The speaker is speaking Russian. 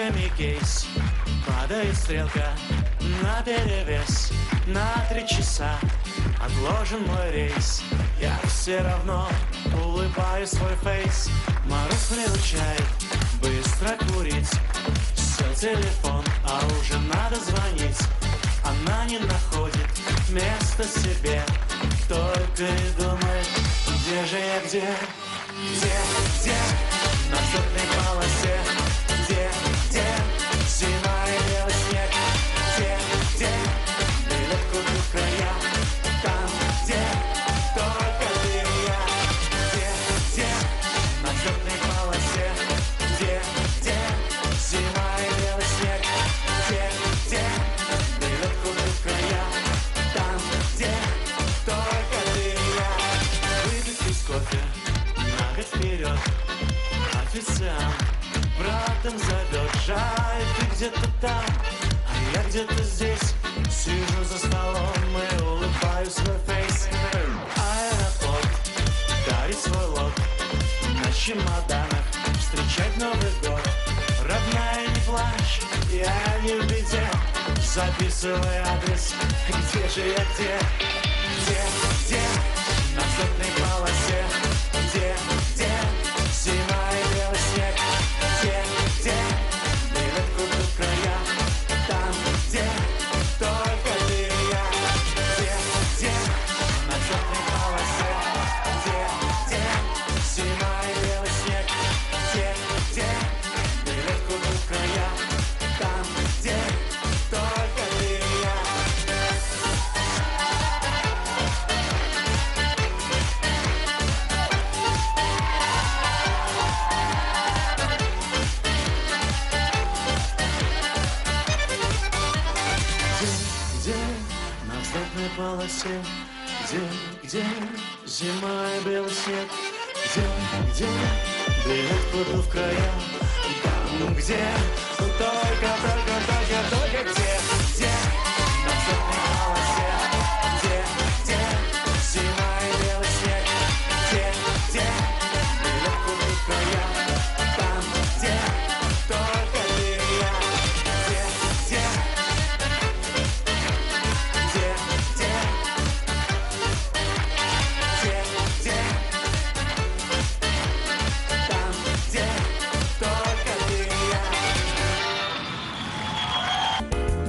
знаками кейс. Падает стрелка на перевес. На 3 часа отложен мой рейс. Я все равно улыбаю свой фейс. Мороз приручает быстро курить. Сел телефон, а уже надо звонить. Она не находит места себе. Только и думает, где же я, где? Где? На взлетной полосе. Где? Зима и белый снег. Где? Билет куплю в края. Там, где только ты и я. Где? На взлетной полосе. Где? Зима и белый снег. Где? Билет куплю в края. Там, где только ты и я. Выпить из кофе на год вперед. Официант братом зовет. Жаль, ты где-то там, а я где-то здесь. Сижу за столом и улыбаю свой фейс. Аэропорт дарит свой лог. На чемоданах встречать Новый год. Родная, не плачь, я не в беде. Записывай адрес, где же я, где? На взлетной полосе. Где? Зима и белый снег. Где? Билет куплю в края. Там, где только ты и я. Где? На взлетной полосе. Где? Зима и белый снег. Где? Билет куплю в края. Там, где только ты и я. Где на взлетной полосе? Где зима и белый снег? Где билет куплю в края? Там, где только